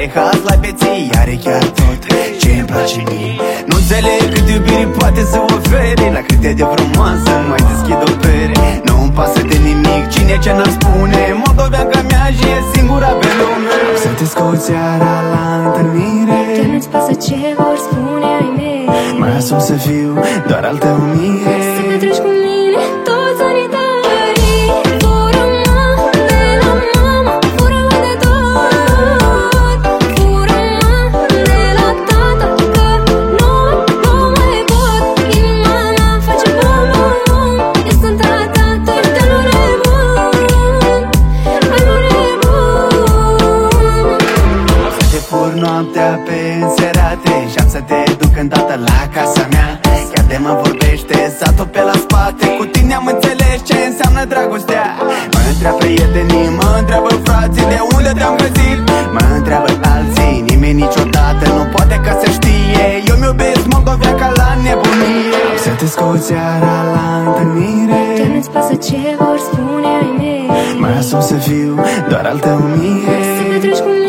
Are haz la beții, are chiar tot ce-mi place mie. Nu înțeleg cât iubire poate să ofere, la cât e de frumoasă mai deschid o pere. Nu-mi pasă de nimic, cine ce n-ar spune, moldoveanca mea și e singura pe lume. Să te scoți seara la întâlnire, că nu-ți pasă ce vor spune ai mei. mai asum să fiu doar al tău mire. Să petreci cu mine toți anii tăi. Fură-mă de la mama, fură-mă de tot. Fură-mă de la tata, că nu mai pot. Inima mea face bum-bum-bum, eu sunt a ta, tu ești alul nebun, alul nebun. Să te fur noaptea pe înserate și am să te duc îndată la casa mea. Chiar de mă vorbește satul pe la spate, cu tine am înțeles ce înseamnă dragostea. Mă întreabă prietenii, mă întreabă frații, de unde te-am găsit. Mă întreabă alții, nimeni niciodată nu poate ca să știe. Eu-mi iubesc Moldovia ca la nebunie. Să te scoți seara la întâlnire, că nu-ți pasă ce vor spune ai mei. mai asum să fiu doar al tău mie. Să petreci cu